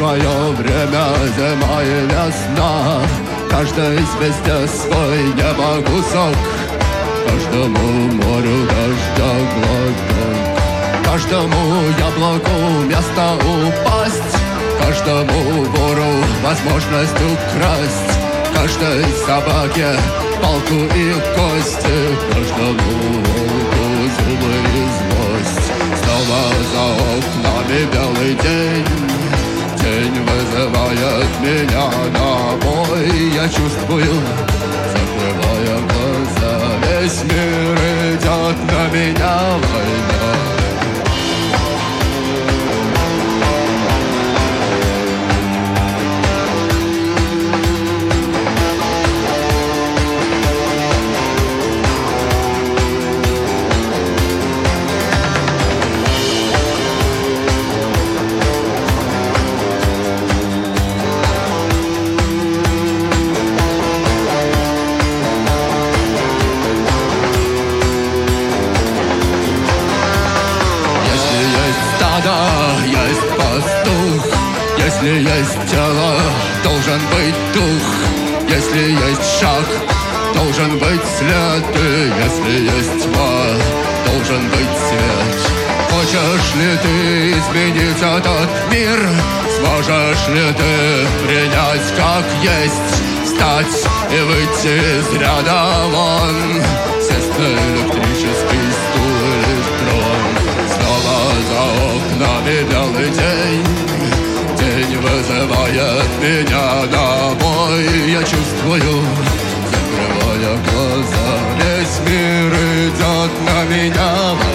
свое время зима и весна. Каждой звезде свой небо кусок, каждому морю дождя глоток, каждому яблоку место упасть, каждому вору возможность украсть, каждой собаке палку и кости, каждому волку зубы и злость. Снова за окнами белый день, день вызывает меня на бой. Я чувствую, закрывая глаза, весь мир идет на меня война. Есть пастух, если есть тело, должен быть дух. Если есть шаг, должен быть след. И если есть тьма, должен быть свет. Хочешь ли ты изменить этот мир? Сможешь ли ты принять как есть? Встать и выйти из ряда вон, сесть на электрический стул или трон. Снова за окнами белый день, день вызывает меня на бой. Я чувствую, закрывая глаза, весь мир идет на меня.